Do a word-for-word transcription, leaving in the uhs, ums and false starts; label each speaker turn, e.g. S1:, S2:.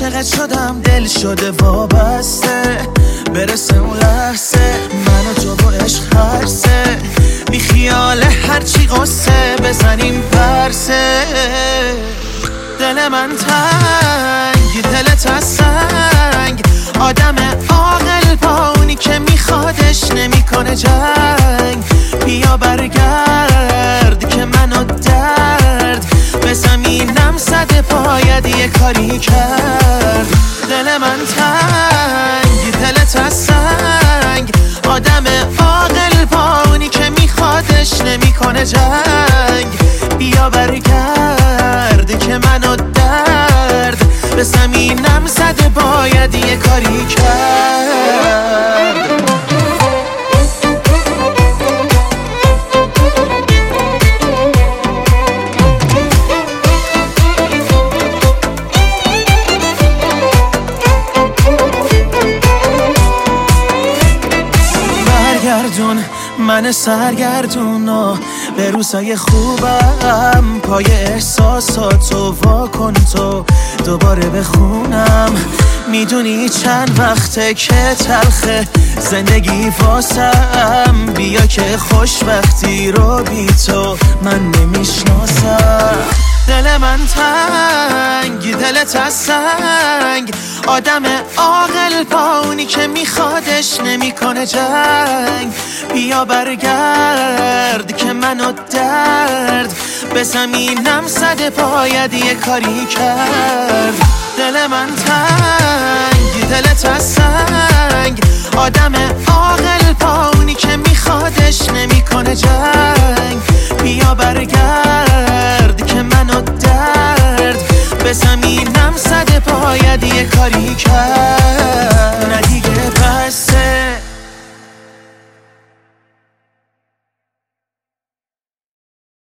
S1: عاشقت شدم، دل شده وابسته، برسه اون لحظه من و تو با عشق هرسه، بی خیال هرچی قصه بزنیم پرسه. دل من تنگ، دلت از سنگ، آدم عاقل با اونی که میخوادش نمیکنه جنگ. بیا برگرد که منو درد به زمینم زده، باید یه کاری کرد. دل من تنگ، دلت از سنگ، آدم عاقل با اونی که میخوادش نمیکنه جنگ. بیا برگرد که منو درد به زمینم زده، باید یه کاری کرد. برگردون من سرگردون و به روزای خوبم، پای احساساتو وا کن تو دوباره بخونم. میدونی چند وقته که تلخه زندگی واسم، بیا که خوشبختی رو بی تو من نمیشناسم. دل من تنگ، دلت از سنگ، آدم عاقل با اونی که میخوادش نمیکنه جنگ. بیا برگرد که منو درد به زمینم زده، باید یه کاری کرد. دل من تنگ، دلت از سنگ، آدم عاقل با اونی که میخوادش نمیکنه جنگ. بیا برگرد که منو درد به زمینم زده، باید یه کاری کرد.